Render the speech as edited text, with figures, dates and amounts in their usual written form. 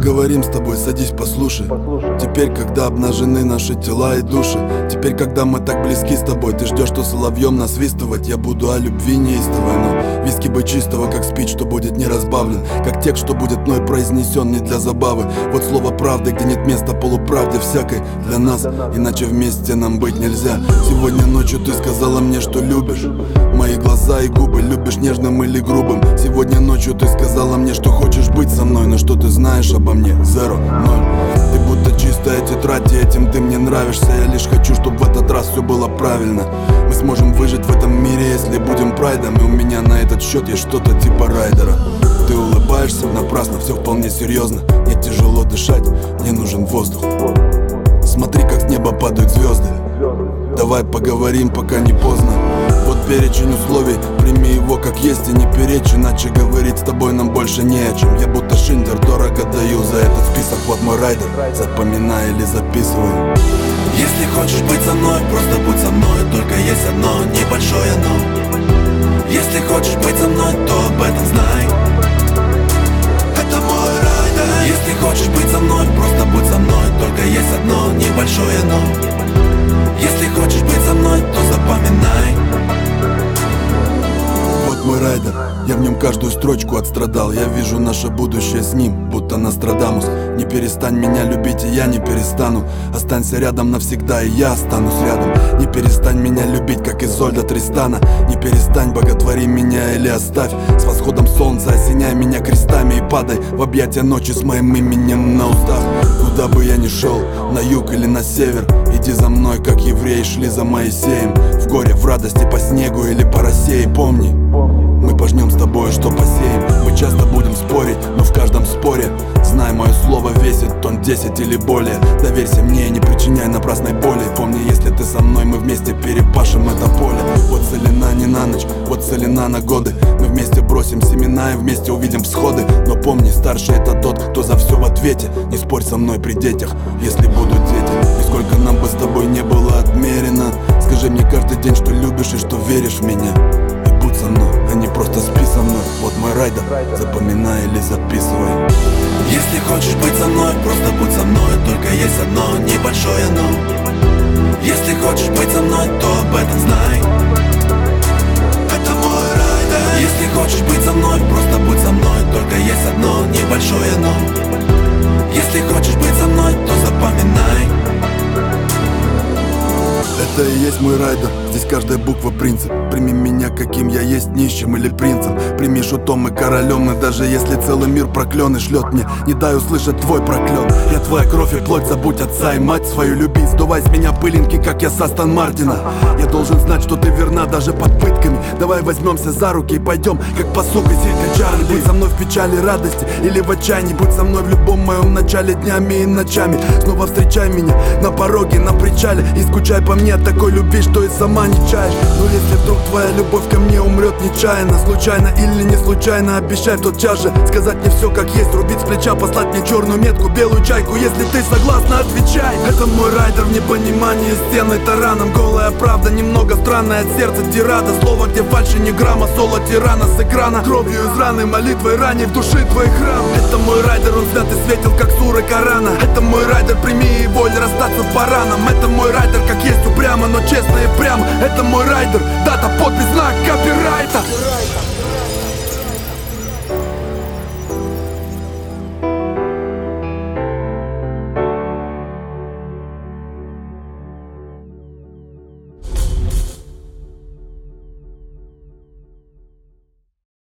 поговорим с тобой, садись, послушай. Теперь, когда обнажены наши тела и души, теперь, когда мы так близки с тобой, ты ждешь, что соловьем насвистывать я буду о любви неистовой. Но виски бы чистого, как спич, что будет не разбавлен, как текст, что будет мной произнесен не для забавы. Вот слово правды, где нет места полуправде всякой для нас, иначе вместе нам быть нельзя. Сегодня ночью ты сказала мне, что любишь мои глаза и губы, любишь нежным или грубым. Сегодня ночью ты сказала мне, что хочешь быть со мной, но что ты знаешь обо мне? 0. Ты будто чистая тетрадь, и этим ты мне нравишься. Я лишь хочу, чтобы в этот раз все было правильно. Мы сможем выжить в этом мире, если будем прайдом. И у меня на этот счет есть что-то типа райдера. Ты улыбаешься напрасно, все вполне серьезно. Мне тяжело дышать, мне нужен воздух. Смотри, как с неба падают звезды. Давай поговорим, пока не поздно. Вот перечень условий, прими его как есть и не перечь, иначе говорить с тобой нам больше не о чем. Я будто Шиндлер, дорого даю за этот список. Вот мой райдер, запоминай или записывай. Если хочешь быть со мной, просто будь со мной. Только есть одно небольшое но. Если хочешь быть со мной, то об этом знай. Это мой райдер. Если хочешь быть со мной, просто будь со мной. Только есть одно небольшое но. Если хочешь быть со мной, то запоминай. Вот мой райдер, я в нем каждую строчку отстрадал. Я вижу наше будущее с ним, будто Нострадамус. Не перестань меня любить, и я не перестану. Останься рядом навсегда, и я останусь рядом. Не перестань меня любить, как Изольда Тристана. Не перестань, боготвори меня или оставь. С восходом солнца осеняй меня крестами и падай в объятия ночи с моим именем на устах. Куда бы я ни шел, на юг или на север, иди за мной, как евреи шли за Моисеем. В горе, в радости, по снегу или по росе. И помни, мы пожнем с тобой, что посеем. Мы часто будем спорить, но в каждом споре знай, мое слово весит тонн 10 или более. Доверься мне, не причиняй напрасной боли. Помни, если ты со мной, мы вместе перепашем это поле. Вот целина не на ночь, вот целина на годы. Мы вместе бросим семена и вместе увидим всходы. Но помни, старший это тот, кто за все в ответе. Не спорь со мной при детях, если будут дети. И сколько нам бы с тобой не было отмерено, скажи мне каждый день, что любишь и что веришь в меня. И будь со мной, а не просто спи со мной. Вот мой райдер, запоминай или записывай. Если хочешь быть со мной, просто будь со мной. Только есть одно небольшое но. Если хочешь быть со мной, то об этом знай. Это мой райдер. Если хочешь быть со мной, просто будь со мной. Только есть одно небольшое но. Если хочешь быть со мной, то запоминай. Это и есть мой райдер, здесь каждая буква принцип. Прими меня, каким я есть, нищим или принцем. Прими шутом и королем, и даже если целый мир проклен и шлет мне, не дай услышать твой проклен. Я твоя кровь и плоть, забудь отца и мать свою люби. Сдувай с меня пылинки, как я с Астон Мартина. Я должен знать, что ты верна даже под пытками. Давай возьмемся за руки и пойдем, как по сука Зилька Чарли. Будь со мной в печали, радости или в отчаянии. Будь со мной в любом моем начале, днями и ночами. Снова встречай меня на пороге, на причале. И скучай по мне от такой любви, что и сама не чаешь. Но если вдруг твоя любовь ко мне умрет нечаянно, случайно или не случайно, обещай в тот час же сказать мне все как есть. Рубить с плеча, послать мне черную метку, белую чайку. Если ты согласна, отвечай. Это мой райдер в непонимании стены тараном. Голая правда, немного странная от сердца тирада. Слово, где фальши не грамма, соло тирана с экрана. Кровью из раны, молитвой раней в души твой храм. Это мой райдер, он снят и светил, как суры Корана. Это мой райдер, прими его или расстаться по ранам. Это мой райдер, как есть упрямо, но честно и прямо. Это мой райдер, дата, подпись, знак копирайта.